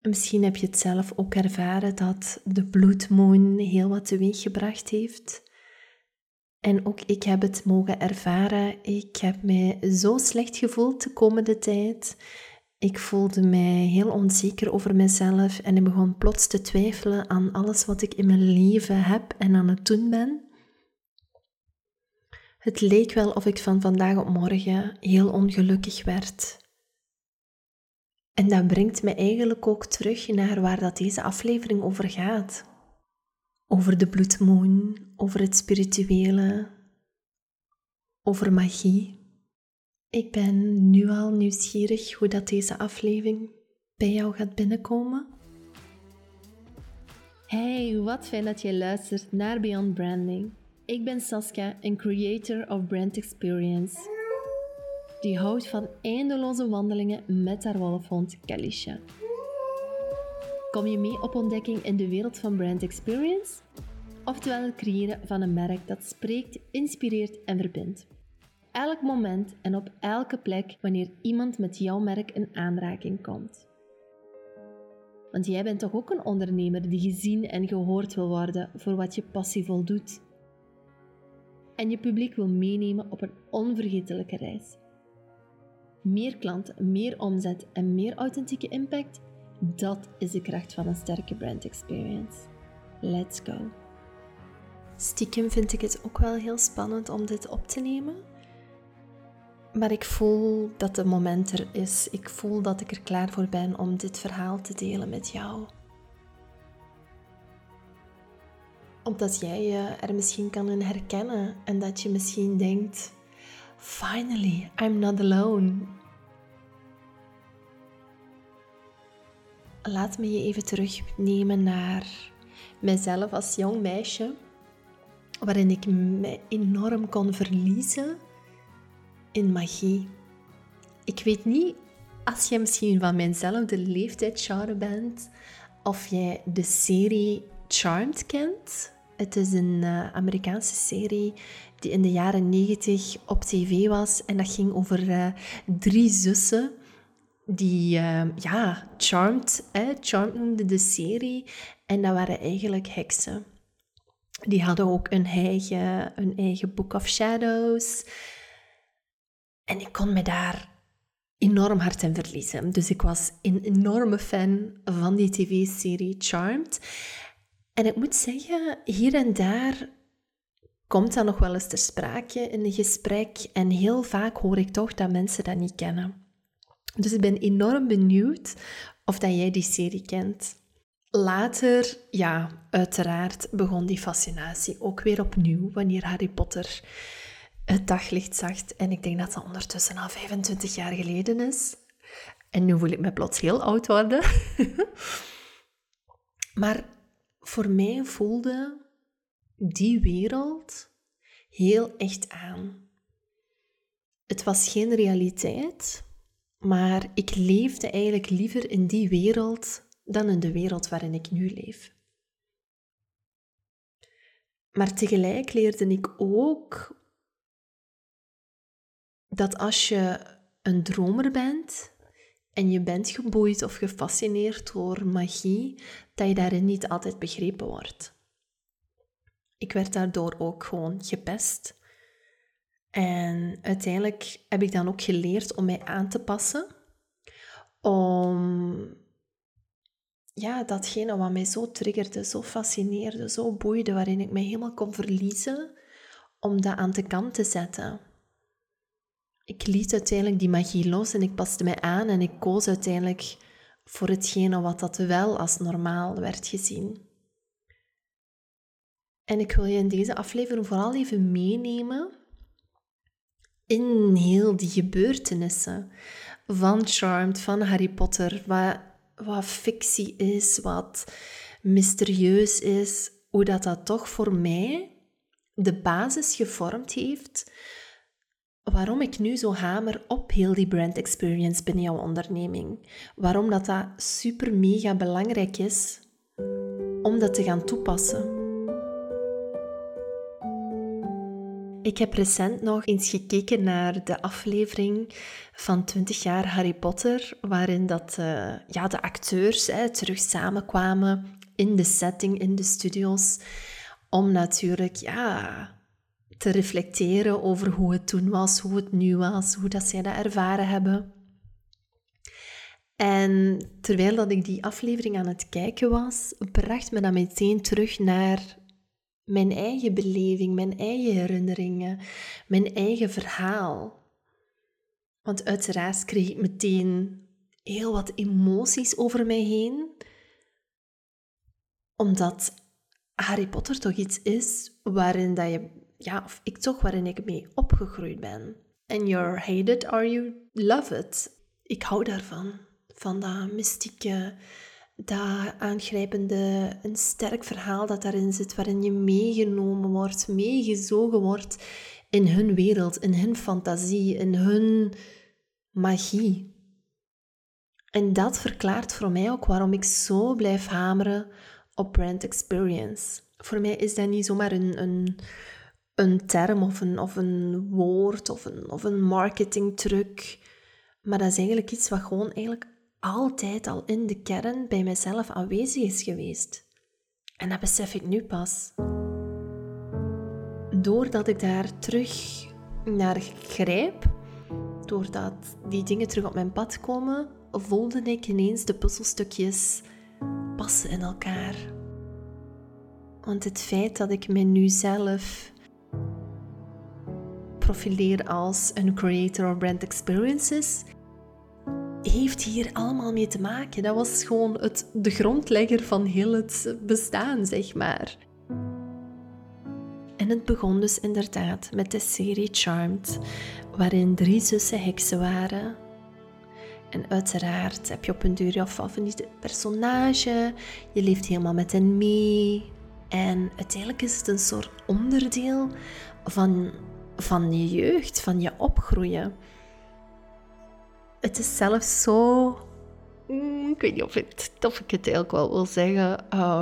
Misschien heb je het zelf ook ervaren dat de bloedmoon heel wat teweeggebracht heeft. En ook ik heb het mogen ervaren. Ik heb mij zo slecht gevoeld de komende tijd. Ik voelde mij heel onzeker over mezelf en ik begon plots te twijfelen aan alles wat ik in mijn leven heb en aan het doen ben. Het leek wel of ik van vandaag op morgen heel ongelukkig werd. En dat brengt me eigenlijk ook terug naar waar dat deze aflevering over gaat. Over de bloedmoon, over het spirituele, over magie. Ik ben nu al nieuwsgierig hoe dat deze aflevering bij jou gaat binnenkomen. Hey, wat fijn dat je luistert naar Beyond Branding. Ik ben Saskia, een creator of brand experience. Die houdt van eindeloze wandelingen met haar wolfhond Kalisha. Kom je mee op ontdekking in de wereld van brand experience? Oftewel het creëren van een merk dat spreekt, inspireert en verbindt. Elk moment en op elke plek wanneer iemand met jouw merk in aanraking komt. Want jij bent toch ook een ondernemer die gezien en gehoord wil worden voor wat je passievol doet. En je publiek wil meenemen op een onvergetelijke reis. Meer klanten, meer omzet en meer authentieke impact, dat is de kracht van een sterke brand experience. Let's go! Stiekem vind ik het ook wel heel spannend om dit op te nemen. Maar ik voel dat het moment er is. Ik voel dat ik er klaar voor ben om dit verhaal te delen met jou. Omdat jij je er misschien kan in herkennen en dat je misschien denkt: finally, I'm not alone. Laat me je even terugnemen naar mezelf als jong meisje, waarin ik me enorm kon verliezen in magie. Ik weet niet, als jij misschien van mijnzelfde leeftijdsgenre bent, of jij de serie Charmed kent. Het is een Amerikaanse serie die in de jaren 90 op tv was. En dat ging over 3 zussen die, Charmed noemde de serie. En dat waren eigenlijk heksen. Die hadden ook een eigen Book of Shadows. En ik kon me daar enorm hard in verliezen. Dus ik was een enorme fan van die tv-serie Charmed. En ik moet zeggen, hier en daar komt dat nog wel eens ter sprake in een gesprek. En heel vaak hoor ik toch dat mensen dat niet kennen. Dus ik ben enorm benieuwd of dat jij die serie kent. Later, ja, uiteraard begon die fascinatie ook weer opnieuw wanneer Harry Potter het daglicht zag. En ik denk dat dat ondertussen al 25 jaar geleden is. En nu voel ik me plots heel oud worden. Maar voor mij voelde die wereld heel echt aan. Het was geen realiteit, maar ik leefde eigenlijk liever in die wereld dan in de wereld waarin ik nu leef. Maar tegelijk leerde ik ook dat als je een dromer bent en je bent geboeid of gefascineerd door magie, dat je daarin niet altijd begrepen wordt. Ik werd daardoor ook gewoon gepest. En uiteindelijk heb ik dan ook geleerd om mij aan te passen. Om datgene wat mij zo triggerde, zo fascineerde, zo boeide, waarin ik mij helemaal kon verliezen, om dat aan de kant te zetten. Ik liet uiteindelijk die magie los en ik paste mij aan en ik koos uiteindelijk voor hetgene wat dat wel als normaal werd gezien. En ik wil je in deze aflevering vooral even meenemen in heel die gebeurtenissen van Charmed, van Harry Potter, wat fictie is, wat mysterieus is, hoe dat toch voor mij de basis gevormd heeft waarom ik nu zo hamer op heel die brand experience binnen jouw onderneming. Waarom dat super mega belangrijk is om dat te gaan toepassen. Ik heb recent nog eens gekeken naar de aflevering van 20 jaar Harry Potter, waarin de acteurs terug samenkwamen in de setting, in de studio's, om natuurlijk te reflecteren over hoe het toen was, hoe het nu was, hoe dat zij dat ervaren hebben. En terwijl dat ik die aflevering aan het kijken was, bracht me dat meteen terug naar mijn eigen beleving, mijn eigen herinneringen, mijn eigen verhaal. Want uiteraard kreeg ik meteen heel wat emoties over mij heen, omdat Harry Potter toch iets is waarin ik mee opgegroeid ben. And you're hated or you love it. Ik hou daarvan. Van dat mystieke, dat aangrijpende, een sterk verhaal dat daarin zit, waarin je meegenomen wordt, meegezogen wordt in hun wereld, in hun fantasie, in hun magie. En dat verklaart voor mij ook waarom ik zo blijf hameren op brand experience. Voor mij is dat niet zomaar een term of een woord of een marketingtruc, maar dat is eigenlijk iets wat gewoon eigenlijk altijd al in de kern bij mezelf aanwezig is geweest. En dat besef ik nu pas. Doordat ik daar terug naar grijp, doordat die dingen terug op mijn pad komen, voelde ik ineens de puzzelstukjes passen in elkaar. Want het feit dat ik me nu zelf profileer als een creator of brand experiences, heeft hier allemaal mee te maken. Dat was gewoon de grondlegger van heel het bestaan, zeg maar. En het begon dus inderdaad met de serie Charmed, waarin 3 zussen heksen waren. En uiteraard heb je op een duur je favoriete personage, je leeft helemaal met hen mee. En uiteindelijk is het een soort onderdeel van je jeugd, van je opgroeien. Het is zelfs zo... ik weet niet of ik het eigenlijk wel wil zeggen.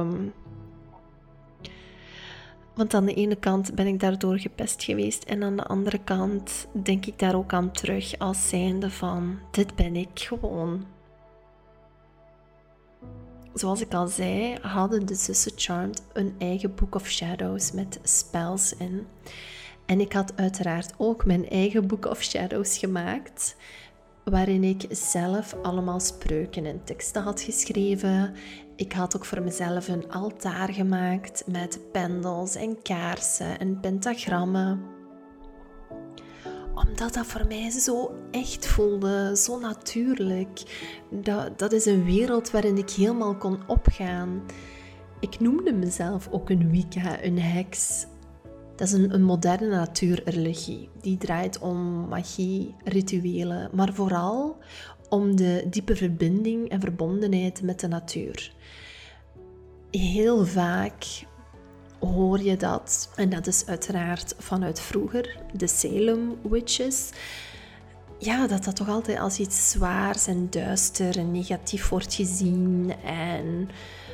Want aan de ene kant ben ik daardoor gepest geweest. En aan de andere kant denk ik daar ook aan terug als zijnde van... Dit ben ik gewoon. Zoals ik al zei, hadden de zussen Charmed een eigen Book of Shadows met spells in. En ik had uiteraard ook mijn eigen Book of Shadows gemaakt, waarin ik zelf allemaal spreuken en teksten had geschreven. Ik had ook voor mezelf een altaar gemaakt met pendels en kaarsen en pentagrammen. Omdat dat voor mij zo echt voelde, zo natuurlijk. Dat is een wereld waarin ik helemaal kon opgaan. Ik noemde mezelf ook een Wicca, een heks. Dat is een moderne natuurreligie. Die draait om magie, rituelen, maar vooral om de diepe verbinding en verbondenheid met de natuur. Heel vaak hoor je dat, en dat is uiteraard vanuit vroeger, de Salem Witches, dat toch altijd als iets zwaars en duister en negatief wordt gezien. En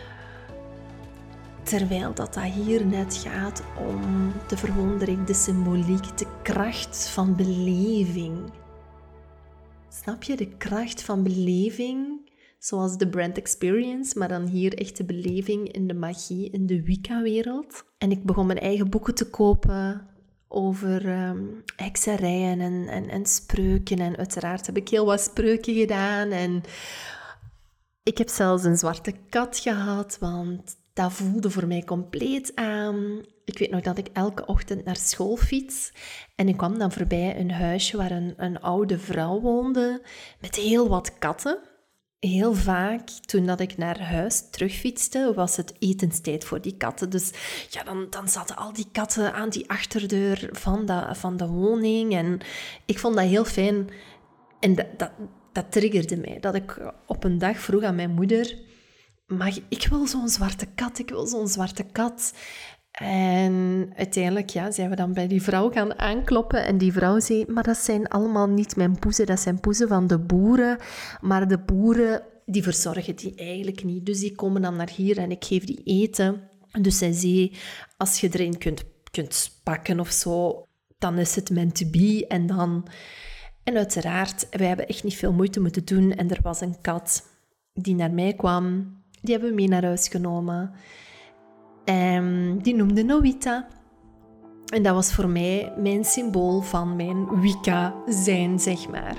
terwijl dat hier net gaat om de verwondering, de symboliek, de kracht van beleving. Snap je? De kracht van beleving, zoals de brand experience, maar dan hier echt de beleving in de magie, in de Wicca-wereld. En ik begon mijn eigen boeken te kopen over hekserijen en spreuken. En uiteraard heb ik heel wat spreuken gedaan. En ik heb zelfs een zwarte kat gehad, want dat voelde voor mij compleet aan. Ik weet nog dat ik elke ochtend naar school fiets. En ik kwam dan voorbij een huisje waar een oude vrouw woonde met heel wat katten. Heel vaak, toen dat ik naar huis terugfietste, was het etenstijd voor die katten. Dus dan zaten al die katten aan die achterdeur van de woning. En ik vond dat heel fijn. En dat triggerde mij. Dat ik op een dag vroeg aan mijn moeder: ik wil zo'n zwarte kat. En uiteindelijk zijn we dan bij die vrouw gaan aankloppen. En die vrouw zei: maar dat zijn allemaal niet mijn poezen. Dat zijn poezen van de boeren. Maar de boeren, die verzorgen die eigenlijk niet. Dus die komen dan naar hier en ik geef die eten. Dus zij zei: als je erin kunt pakken of zo, dan is het meant to be. En uiteraard, wij hebben echt niet veel moeite moeten doen. En er was een kat die naar mij kwam. Die hebben we mee naar huis genomen. En die noemde Nowita. En dat was voor mij mijn symbool van mijn Wicca zijn, zeg maar.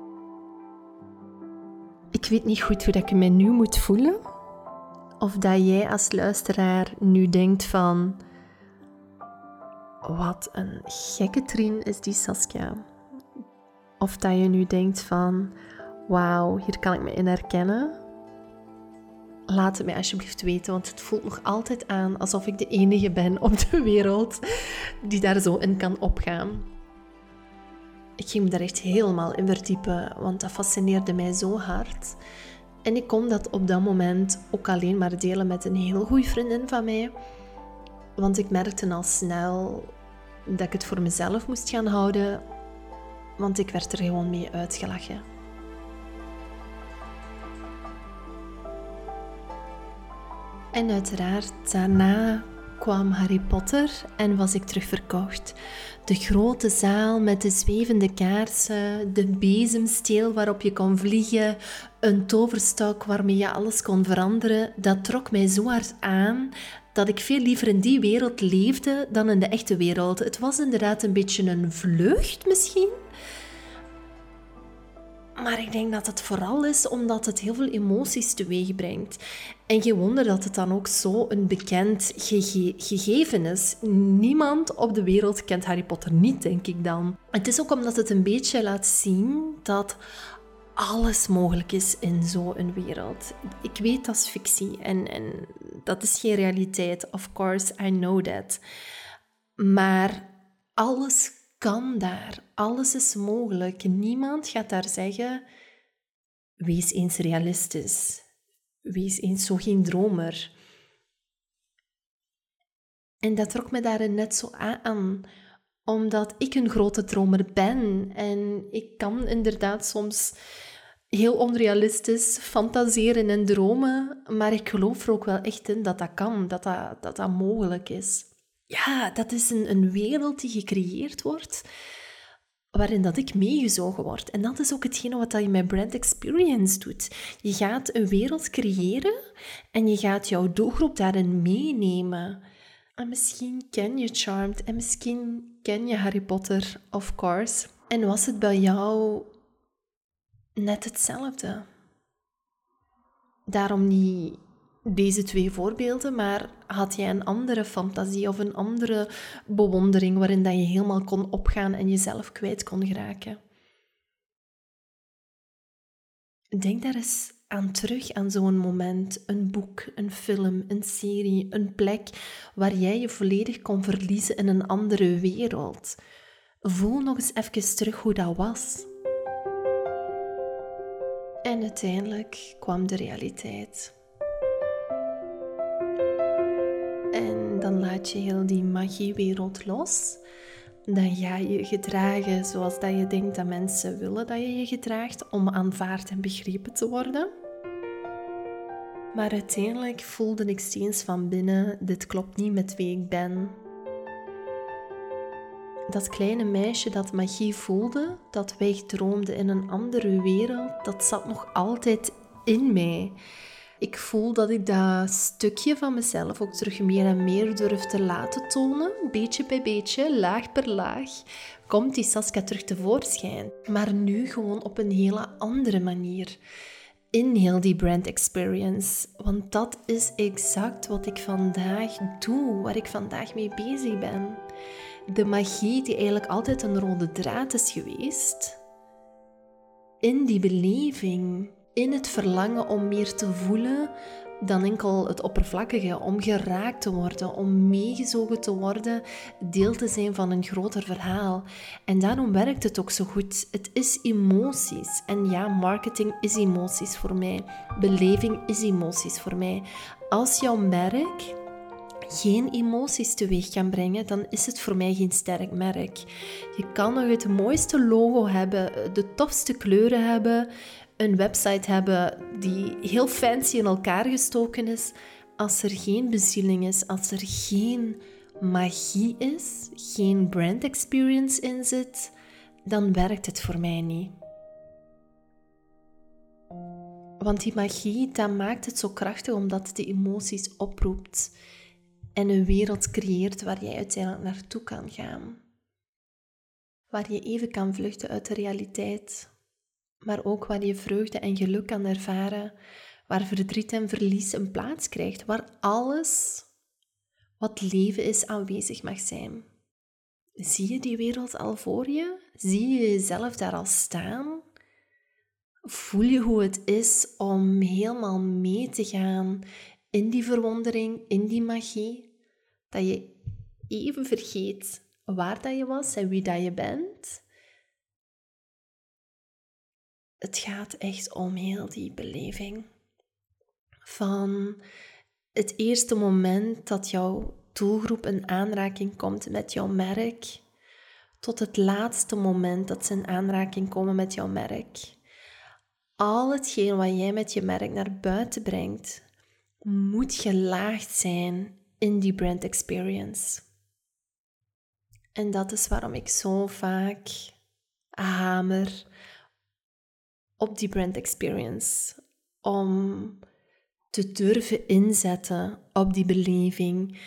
Ik weet niet goed hoe dat ik me nu moet voelen. Of dat jij als luisteraar nu denkt van... Wat een gekke trien is die Saskia. Of dat je nu denkt van... Wauw, hier kan ik me in herkennen. Laat het mij alsjeblieft weten, want het voelt nog altijd aan alsof ik de enige ben op de wereld die daar zo in kan opgaan. Ik ging me daar echt helemaal in verdiepen, want dat fascineerde mij zo hard. En ik kon dat op dat moment ook alleen maar delen met een heel goede vriendin van mij. Want ik merkte al snel dat ik het voor mezelf moest gaan houden, want ik werd er gewoon mee uitgelachen. En uiteraard, daarna kwam Harry Potter en was ik terug verkocht. De grote zaal met de zwevende kaarsen, de bezemsteel waarop je kon vliegen, een toverstok waarmee je alles kon veranderen, dat trok mij zo hard aan dat ik veel liever in die wereld leefde dan in de echte wereld. Het was inderdaad een beetje een vlucht misschien. Maar ik denk dat het vooral is omdat het heel veel emoties teweeg brengt. En geen wonder dat het dan ook zo een bekend gegeven is. Niemand op de wereld kent Harry Potter niet, denk ik dan. Het is ook omdat het een beetje laat zien dat alles mogelijk is in zo'n wereld. Ik weet dat is fictie en dat is geen realiteit. Of course, I know that. Maar alles kan daar. Alles is mogelijk. Niemand gaat daar zeggen, wees eens realistisch. Wees eens zo geen dromer. En dat trok me daarin net zo aan, omdat ik een grote dromer ben. En ik kan inderdaad soms heel onrealistisch fantaseren en dromen, maar ik geloof er ook wel echt in dat dat kan, dat mogelijk is. Ja, dat is een wereld die gecreëerd wordt, waarin dat ik meegezogen word. En dat is ook hetgene wat je met brand experience doet. Je gaat een wereld creëren en je gaat jouw doelgroep daarin meenemen. En misschien ken je Charmed en misschien ken je Harry Potter, of course. En was het bij jou net hetzelfde? Daarom niet deze 2 voorbeelden, maar had jij een andere fantasie of een andere bewondering waarin dat je helemaal kon opgaan en jezelf kwijt kon geraken? Denk daar eens aan terug, aan zo'n moment, een boek, een film, een serie, een plek waar jij je volledig kon verliezen in een andere wereld. Voel nog eens even terug hoe dat was. En uiteindelijk kwam de realiteit. En dan laat je heel die magiewereld los. Dan ga je je gedragen zoals dat je denkt dat mensen willen dat je je gedraagt, om aanvaard en begrepen te worden. Maar uiteindelijk voelde ik steeds van binnen, dit klopt niet met wie ik ben. Dat kleine meisje dat magie voelde, dat wegdroomde in een andere wereld, dat zat nog altijd in mij. Ik voel dat ik dat stukje van mezelf ook terug meer en meer durf te laten tonen. Beetje bij beetje, laag per laag, komt die Saskia terug tevoorschijn. Maar nu gewoon op een hele andere manier. In heel die brand experience. Want dat is exact wat ik vandaag doe, waar ik vandaag mee bezig ben. De magie die eigenlijk altijd een rode draad is geweest. In die beleving. In het verlangen om meer te voelen dan enkel het oppervlakkige, om geraakt te worden, om meegezogen te worden, deel te zijn van een groter verhaal. En daarom werkt het ook zo goed. Het is emoties. En ja, marketing is emoties voor mij. Beleving is emoties voor mij. Als jouw merk geen emoties teweeg kan brengen, dan is het voor mij geen sterk merk. Je kan nog het mooiste logo hebben, de tofste kleuren hebben, een website hebben die heel fancy in elkaar gestoken is. Als er geen bezieling is, als er geen magie is, geen brand experience in zit, dan werkt het voor mij niet. Want die magie, dat maakt het zo krachtig omdat het de emoties oproept en een wereld creëert waar jij uiteindelijk naartoe kan gaan. Waar je even kan vluchten uit de realiteit, maar ook waar je vreugde en geluk kan ervaren, waar verdriet en verlies een plaats krijgt, waar alles wat leven is aanwezig mag zijn. Zie je die wereld al voor je? Zie je jezelf daar al staan? Voel je hoe het is om helemaal mee te gaan in die verwondering, in die magie? Dat je even vergeet waar dat je was en wie dat je bent. Het gaat echt om heel die beleving. Van het eerste moment dat jouw doelgroep in aanraking komt met jouw merk, tot het laatste moment dat ze in aanraking komen met jouw merk. Al hetgeen wat jij met je merk naar buiten brengt, moet gelaagd zijn in die brand experience. En dat is waarom ik zo vaak hamer op die brand experience. Om te durven inzetten op die beleving.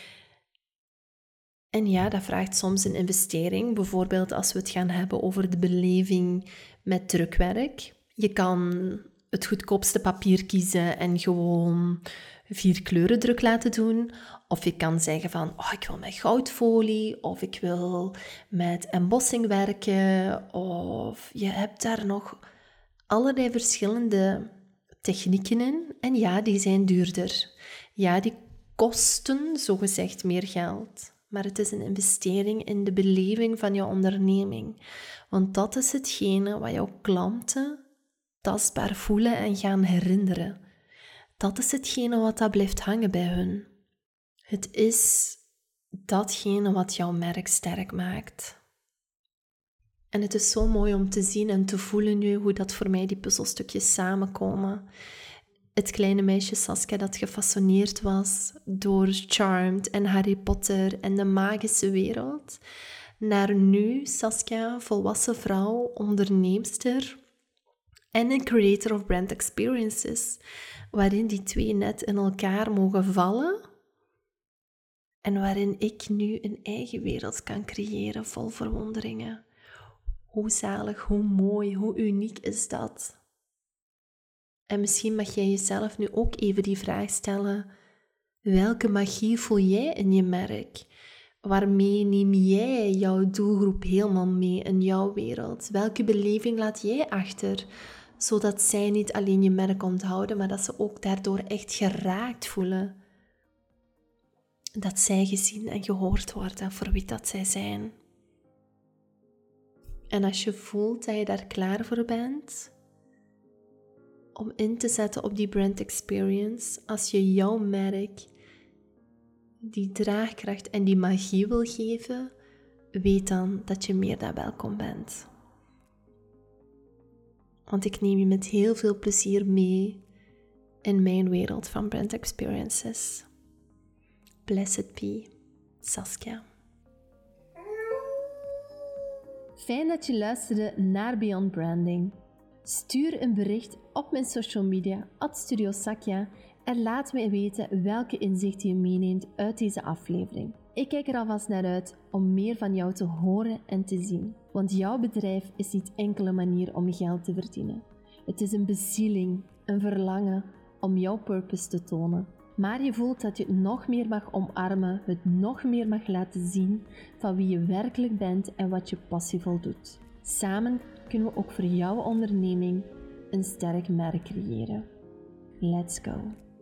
En ja, dat vraagt soms een investering. Bijvoorbeeld als we het gaan hebben over de beleving met drukwerk. Je kan het goedkoopste papier kiezen en gewoon 4 kleuren druk laten doen. Of je kan zeggen van, ik wil met goudfolie, of ik wil met embossing werken. Of je hebt daar nog allerlei verschillende technieken in. En ja, die zijn duurder. Ja, die kosten zogezegd meer geld. Maar het is een investering in de beleving van jouw onderneming. Want dat is hetgene wat jouw klanten tastbaar voelen en gaan herinneren. Dat is hetgene wat dat blijft hangen bij hun. Het is datgene wat jouw merk sterk maakt. En het is zo mooi om te zien en te voelen nu hoe dat voor mij die puzzelstukjes samenkomen. Het kleine meisje Saskia dat gefascineerd was door Charmed en Harry Potter en de magische wereld, naar nu Saskia, volwassen vrouw, onderneemster en een creator of brand experiences, waarin die twee net in elkaar mogen vallen en waarin ik nu een eigen wereld kan creëren vol verwonderingen. Hoe zalig, hoe mooi, hoe uniek is dat? En misschien mag jij jezelf nu ook even die vraag stellen: welke magie voel jij in je merk? Waarmee neem jij jouw doelgroep helemaal mee in jouw wereld? Welke beleving laat jij achter? Zodat zij niet alleen je merk onthouden, maar dat ze ook daardoor echt geraakt voelen. Dat zij gezien en gehoord worden voor wie dat zij zijn. En als je voelt dat je daar klaar voor bent om in te zetten op die brand experience, als je jouw merk die draagkracht en die magie wil geven, weet dan dat je meer dan welkom bent. Want ik neem je met heel veel plezier mee in mijn wereld van brand experiences. Blessed be, Saskia. Fijn dat je luisterde naar Beyond Branding. Stuur een bericht op mijn social media @StudioSakya en laat mij weten welke inzichten je meeneemt uit deze aflevering. Ik kijk er alvast naar uit om meer van jou te horen en te zien. Want jouw bedrijf is niet enkel een manier om geld te verdienen. Het is een bezieling, een verlangen om jouw purpose te tonen. Maar je voelt dat je het nog meer mag omarmen, het nog meer mag laten zien van wie je werkelijk bent en wat je passievol doet. Samen kunnen we ook voor jouw onderneming een sterk merk creëren. Let's go!